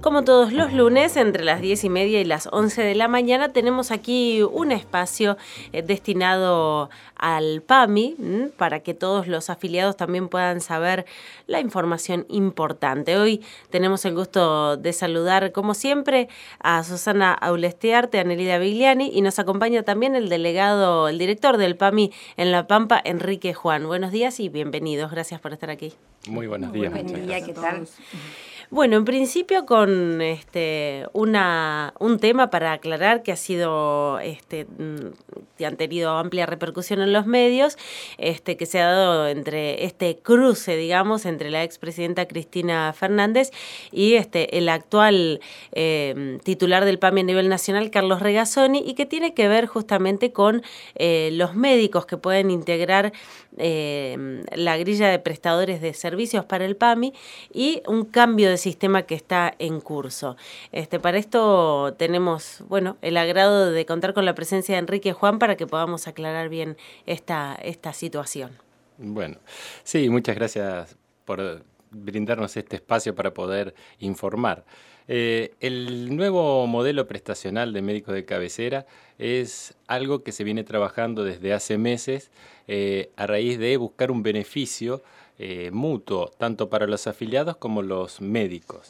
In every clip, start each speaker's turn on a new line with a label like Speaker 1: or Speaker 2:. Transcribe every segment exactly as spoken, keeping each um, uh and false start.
Speaker 1: Como todos los lunes, entre las diez y media y las once de la mañana, tenemos aquí un espacio eh, destinado al PAMI, ¿m? Para que todos los afiliados también puedan saber la información importante. Hoy tenemos el gusto de saludar, como siempre, a Susana Aulestiarte, a Nelida Vigliani, y nos acompaña también el delegado, el director del PAMI en La Pampa, Enrique Juan. Buenos días y bienvenidos. Gracias por estar aquí.
Speaker 2: Muy buenos días.
Speaker 3: Buen día, ¿qué tal?
Speaker 1: Bueno, en principio con este una un tema para aclarar que ha sido este que han tenido amplia repercusión en los medios, este que se ha dado entre este cruce, digamos, entre la expresidenta Cristina Fernández y este el actual eh, titular del PAMI a nivel nacional, Carlos Regazzoni, y que tiene que ver justamente con eh, los médicos que pueden integrar eh, la grilla de prestadores de servicios para el PAMI y un cambio de sistema que está en curso. Este, para esto tenemos, bueno, el agrado de contar con la presencia de Enrique Juan para que podamos aclarar bien esta, esta situación.
Speaker 2: Bueno, sí, muchas gracias por brindarnos este espacio para poder informar. Eh, el nuevo modelo prestacional de médicos de cabecera es algo que se viene trabajando desde hace meses eh, a raíz de buscar un beneficio eh, mutuo, tanto para los afiliados como los médicos.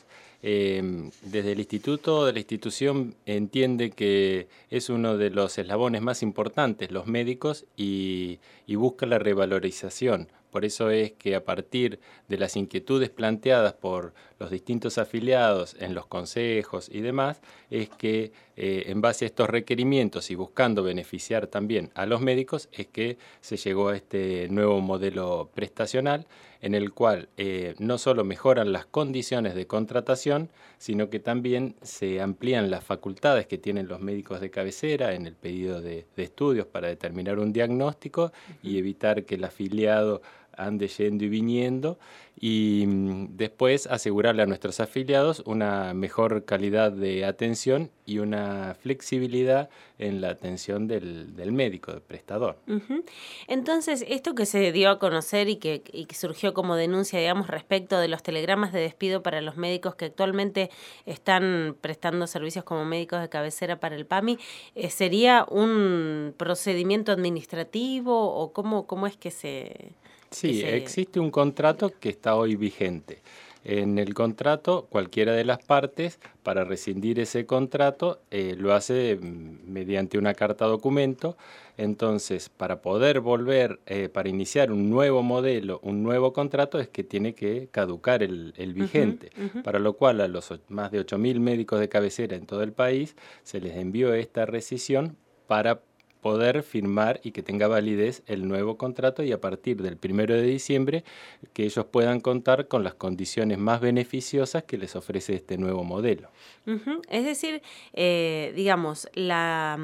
Speaker 2: Eh, desde el instituto, de la institución, entiende que es uno de los eslabones más importantes, los médicos, y, y busca la revalorización. Por eso es que a partir de las inquietudes planteadas por los distintos afiliados en los consejos y demás, es que eh, en base a estos requerimientos y buscando beneficiar también a los médicos, es que se llegó a este nuevo modelo prestacional, en el cual eh, no solo mejoran las condiciones de contratación, sino que también se amplían las facultades que tienen los médicos de cabecera en el pedido de, de estudios para determinar un diagnóstico y evitar que el afiliado ande yendo y viniendo, y mm, después asegurarle a nuestros afiliados una mejor calidad de atención y una flexibilidad en la atención del, del médico, del prestador.
Speaker 1: Uh-huh. Entonces, esto que se dio a conocer y que, y que surgió como denuncia, digamos, respecto de los telegramas de despido para los médicos que actualmente están prestando servicios como médicos de cabecera para el PAMI, eh, ¿sería un procedimiento administrativo o cómo, cómo es que se...?
Speaker 2: Sí,
Speaker 1: Ese...
Speaker 2: existe un contrato que está hoy vigente. En el contrato, cualquiera de las partes, para rescindir ese contrato, eh, lo hace mediante una carta documento. Entonces, para poder volver, eh, para iniciar un nuevo modelo, un nuevo contrato, es que tiene que caducar el, el vigente. Uh-huh, uh-huh. Para lo cual, a los más de ocho mil médicos de cabecera en todo el país, se les envió esta rescisión para poder firmar y que tenga validez el nuevo contrato, y a partir del primero de diciembre que ellos puedan contar con las condiciones más beneficiosas que les ofrece este nuevo modelo.
Speaker 1: Uh-huh. Es decir, eh, digamos, la...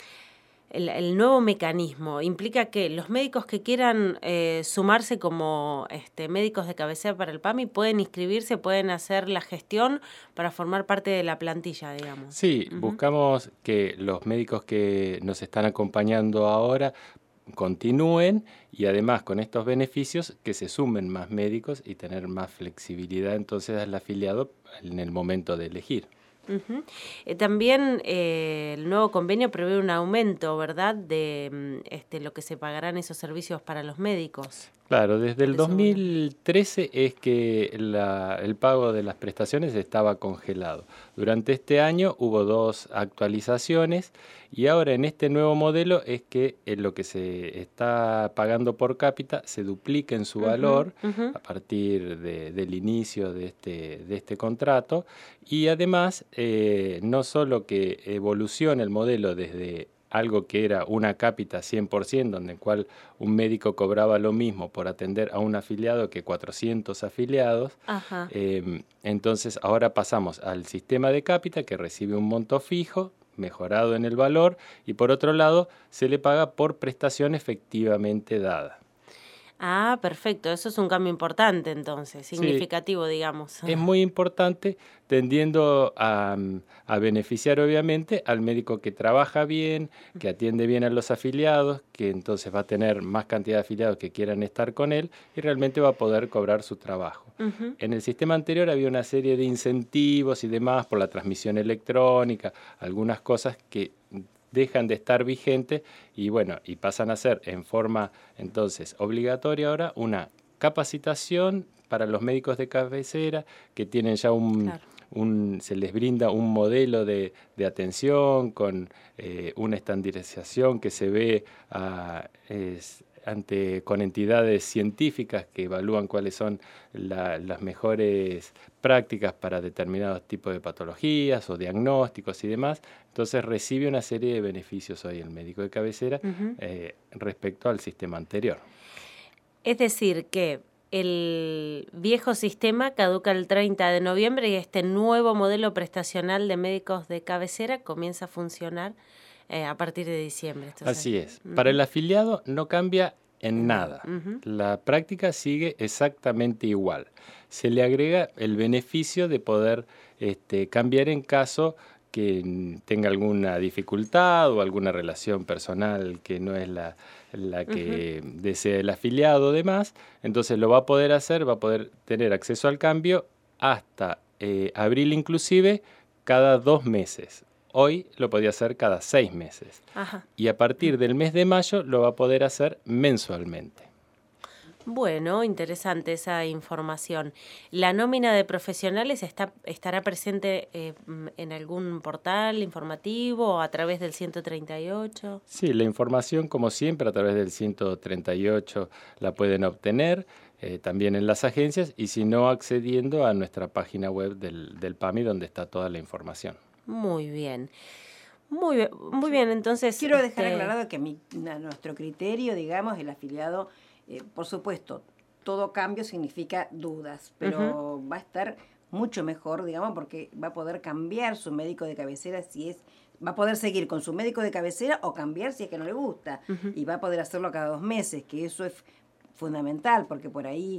Speaker 1: El, el nuevo mecanismo implica que los médicos que quieran eh, sumarse como este, médicos de cabecera para el PAMI pueden inscribirse, pueden hacer la gestión para formar parte de la plantilla, digamos.
Speaker 2: Sí, uh-huh. Buscamos que los médicos que nos están acompañando ahora continúen, y además con estos beneficios que se sumen más médicos y tener más flexibilidad entonces al afiliado en el momento de elegir.
Speaker 1: Uh-huh. Eh, también eh, el nuevo convenio prevé un aumento, ¿verdad?, de este, lo que se pagarán esos servicios para los médicos.
Speaker 2: Claro, desde el dos mil trece es que la, el pago de las prestaciones estaba congelado. Durante este año hubo dos actualizaciones, y ahora en este nuevo modelo es que en lo que se está pagando por cápita se duplica en su uh-huh, valor uh-huh. a partir de, del inicio de este, de este contrato, y además eh, no solo que evoluciona el modelo desde algo que era una cápita cien por ciento, donde el cual un médico cobraba lo mismo por atender a un afiliado que cuatrocientos afiliados. Eh, entonces ahora pasamos al sistema de cápita, que recibe un monto fijo, mejorado en el valor, y por otro lado se le paga por prestación efectivamente dada.
Speaker 1: Ah, perfecto. Eso es un cambio importante entonces, significativo,
Speaker 2: sí,
Speaker 1: digamos.
Speaker 2: es muy importante, tendiendo a, a beneficiar obviamente al médico que trabaja bien, que atiende bien a los afiliados, que entonces va a tener más cantidad de afiliados que quieran estar con él y realmente va a poder cobrar su trabajo.
Speaker 1: Uh-huh.
Speaker 2: En el sistema anterior había una serie de incentivos y demás por la transmisión electrónica, algunas cosas que dejan de estar vigentes y bueno, y pasan a ser en forma entonces obligatoria ahora una capacitación para los médicos de cabecera que tienen ya un,
Speaker 1: Claro.
Speaker 2: un se les brinda un modelo de, de atención con eh, una estandarización que se ve a, es, ante, con entidades científicas que evalúan cuáles son la, las mejores prácticas para determinados tipos de patologías o diagnósticos y demás. Entonces recibe una serie de beneficios hoy el médico de cabecera uh-huh. eh, respecto al sistema anterior.
Speaker 1: Es decir, que el viejo sistema caduca el treinta de noviembre y este nuevo modelo prestacional de médicos de cabecera comienza a funcionar eh, a partir de diciembre.
Speaker 2: Así es. Uh-huh. Para el afiliado no cambia en nada. Uh-huh. La práctica sigue exactamente igual. Se le agrega el beneficio de poder este, cambiar en caso que tenga alguna dificultad o alguna relación personal que no es la, la que uh-huh. desea el afiliado o demás, entonces lo va a poder hacer, va a poder tener acceso al cambio hasta eh, abril inclusive cada dos meses. Hoy lo podía hacer cada seis meses. Ajá. Y a partir del mes de mayo lo va a poder hacer mensualmente.
Speaker 1: Bueno, interesante esa información. ¿La nómina de profesionales está, estará presente eh, en algún portal informativo o a través del ciento treinta y ocho?
Speaker 2: Sí, la información, como siempre, a través del ciento treinta y ocho la pueden obtener, eh, también en las agencias, y si no, accediendo a nuestra página web del, del P A M I, donde está toda la información.
Speaker 1: Muy bien. Muy bien, muy bien. Entonces,
Speaker 3: quiero dejar este... aclarado que mi, a nuestro criterio, digamos, el afiliado... Eh, por supuesto, todo cambio significa dudas, pero uh-huh. va a estar mucho mejor, digamos, porque va a poder cambiar su médico de cabecera si es, va a poder seguir con su médico de cabecera o cambiar si es que no le gusta, uh-huh. y va a poder hacerlo cada dos meses, que eso es fundamental, porque por ahí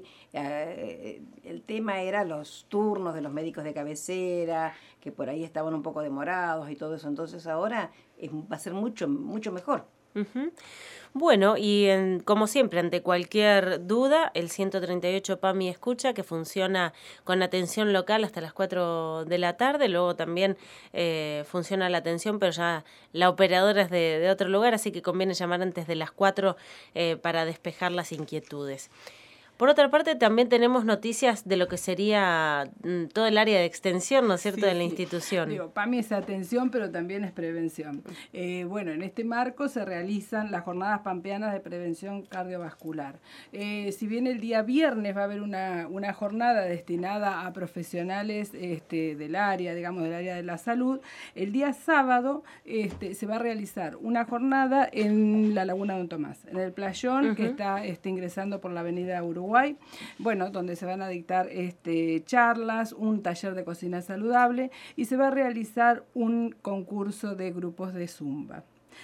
Speaker 3: eh, el tema era los turnos de los médicos de cabecera, que por ahí estaban un poco demorados y todo eso, entonces ahora es, va a ser mucho, mucho mejor.
Speaker 1: Uh-huh. Bueno, y en, como siempre, ante cualquier duda, el ciento treinta y ocho P A M I Escucha, que funciona con atención local hasta las cuatro de la tarde, luego también eh, funciona la atención, pero ya la operadora es de, de otro lugar, así que conviene llamar antes de las cuatro eh, para despejar las inquietudes. Por otra parte, también tenemos noticias de lo que sería mm, todo el área de extensión, ¿no es cierto?, sí, de la
Speaker 4: sí.
Speaker 1: institución.
Speaker 4: Digo, P A M I es atención, pero también es prevención. Eh, bueno, en este marco se realizan las jornadas pampeanas de prevención cardiovascular. Eh, si bien el día viernes va a haber una, una jornada destinada a profesionales este, del área, digamos, del área de la salud, el día sábado este, se va a realizar una jornada en la Laguna Don Tomás, en el playón uh-huh. que está este, ingresando por la avenida Uruguay. Bueno, donde se van a dictar este, charlas, un taller de cocina saludable y se va a realizar un concurso de grupos de Zumba.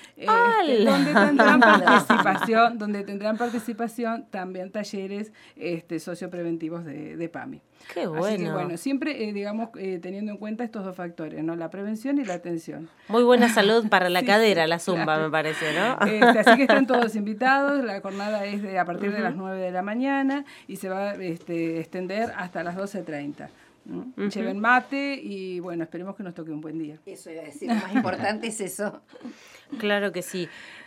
Speaker 4: Este, donde tendrán participación, donde tendrán participación también talleres este, sociopreventivos de, de P A M I.
Speaker 1: Qué bueno.
Speaker 4: Así que bueno, siempre eh, digamos eh, teniendo en cuenta estos dos factores, ¿no? La prevención y la atención.
Speaker 1: Muy buena salud para la sí, cadera,
Speaker 4: sí,
Speaker 1: la zumba, claro. Me parece, ¿no?
Speaker 4: Este, así que están todos invitados. La jornada es de, a partir uh-huh. de las nueve de la mañana y se va a este, extender hasta las doce treinta. ¿no? Uh-huh. Lleven mate y bueno, esperemos que nos toque un buen día.
Speaker 3: Eso iba a decir, lo más importante es eso.
Speaker 1: Claro que sí.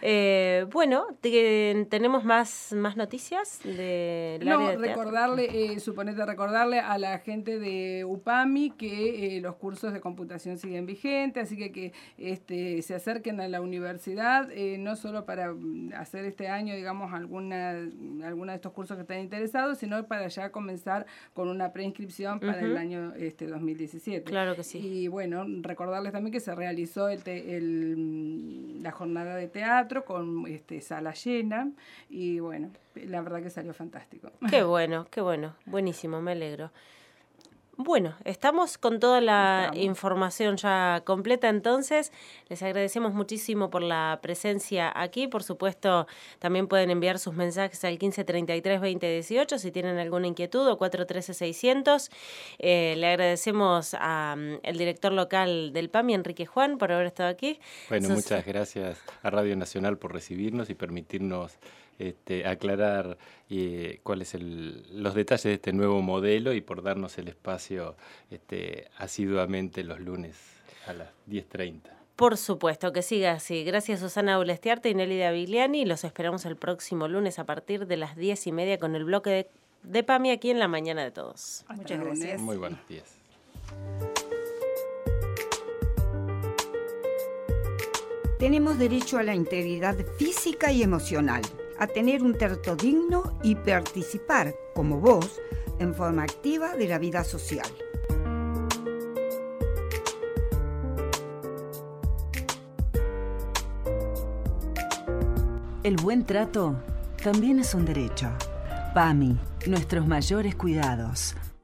Speaker 1: Eh, bueno, te, ¿tenemos más, más noticias del
Speaker 4: no,
Speaker 1: área de teatro?
Speaker 4: recordarle, eh, suponete recordarle a la gente de U P A M I que eh, los cursos de computación siguen vigentes, así que que este, se acerquen a la universidad, eh, no solo para hacer este año, digamos, alguna, alguna de estos cursos que están interesados, sino para ya comenzar con una preinscripción para uh-huh. el año este, dos mil diecisiete.
Speaker 1: Claro que sí.
Speaker 4: Y bueno, recordarles también que se realizó el, te, el la jornada de teatro con este, sala llena y bueno, la verdad que salió fantástico.
Speaker 1: Qué bueno, qué bueno, buenísimo, me alegro. Bueno, estamos con toda la
Speaker 4: Estamos.
Speaker 1: información ya completa, entonces les agradecemos muchísimo por la presencia aquí. Por supuesto, también pueden enviar sus mensajes al quince treinta y tres veinte dieciocho si tienen alguna inquietud, o cuatro uno tres seiscientos. Eh, le agradecemos al director local del PAMI, Enrique Juan, por haber estado aquí.
Speaker 2: Bueno,
Speaker 1: Sos...
Speaker 2: muchas gracias a Radio Nacional por recibirnos y permitirnos Este, aclarar eh, cuáles son los detalles de este nuevo modelo y por darnos el espacio este, asiduamente los lunes a las diez treinta.
Speaker 1: Por supuesto, que siga así. Gracias, Susana Ulestiarte y Nelly Davigliani. Los esperamos el próximo lunes a partir de las diez y media con el bloque de, de PAMI aquí en La Mañana de Todos.
Speaker 3: Hasta Muchas gracias.
Speaker 2: Muy buenos días.
Speaker 5: Tenemos derecho a la integridad física y emocional, a tener un trato digno y participar, como vos, en forma activa de la vida social.
Speaker 6: El buen trato también es un derecho. PAMI, nuestros mayores cuidados.